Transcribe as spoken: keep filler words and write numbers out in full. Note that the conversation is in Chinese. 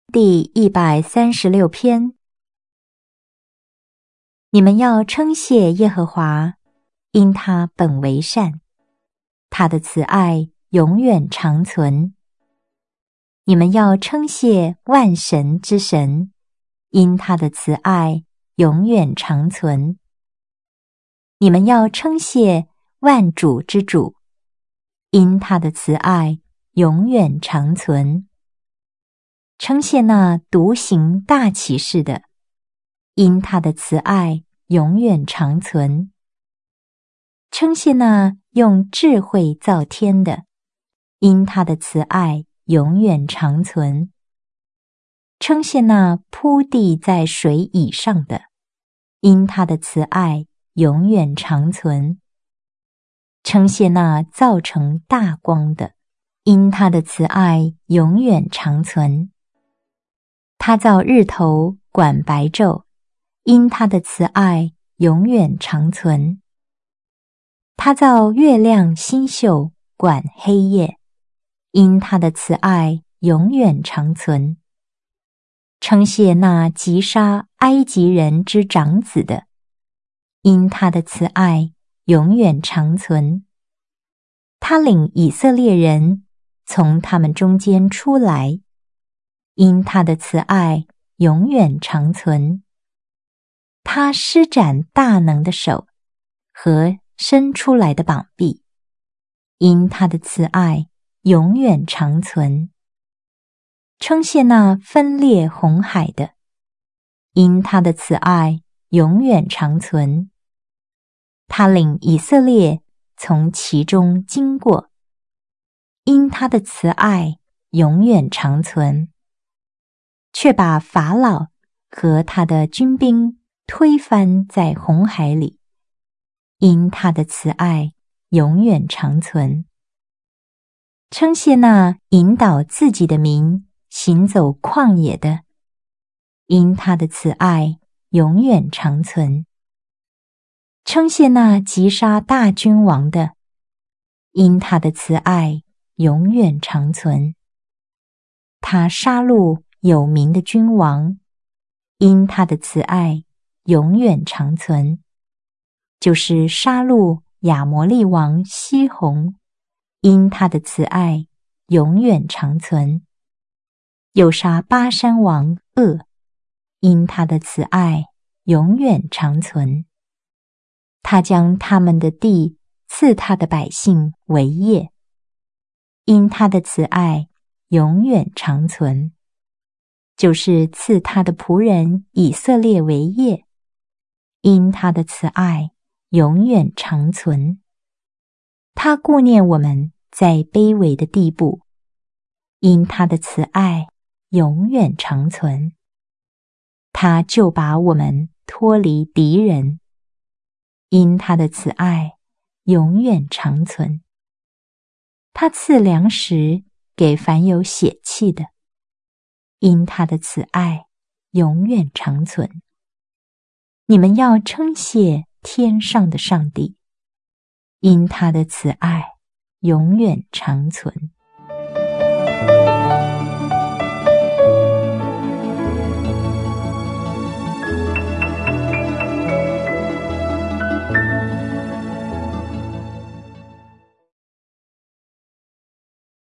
第一百三十六篇。你们要称谢耶和华，因他本为善，他的慈爱永远长存。你们要称谢万神之神，因他的慈爱永远长存。你们要称谢万主之主，因他的慈爱永远长存。称谢那独行大奇事的，因他的慈爱永远长存。称谢那用智慧造天的，因他的慈爱永远长存。称谢那铺地在水以上的，因他的慈爱永远长存。称谢那造成大光的，因他的慈爱永远长存。他造日头管白昼，因他的慈爱永远长存。他造月亮星宿管黑夜，因他的慈爱永远长存。称谢那击杀埃及人之长子的，因他的慈爱永远长存。他领以色列人从他们中间出来，因他的慈爱永远长存。他施展大能的手和伸出来的膀臂，因他的慈爱永远长存。称谢那分裂红海的，因他的慈爱永远长存。他领以色列从其中经过，因他的慈爱永远长存。却把法老和他的军兵推翻在红海里，因他的慈爱永远长存。称谢那引导自己的民行走旷野的，因他的慈爱永远长存。称谢那击杀大君王的，因他的慈爱永远长存。他杀戮有名的君王，因他的慈爱永远长存。就是杀戮亚摩利王西宏，因他的慈爱永远长存。又杀巴珊王噩，因他的慈爱永远长存。他将他们的地赐他的百姓为业，因他的慈爱永远长存。就是赐他的仆人以色列为业，因他的慈爱永远长存。他顾念我们在卑微的地步，因他的慈爱永远长存。他就把我们脱离敌人，因他的慈爱永远长存。他赐粮食给凡有血气的，因他的慈爱永远长存。你们要称谢天上的上帝，因他的慈爱永远长存。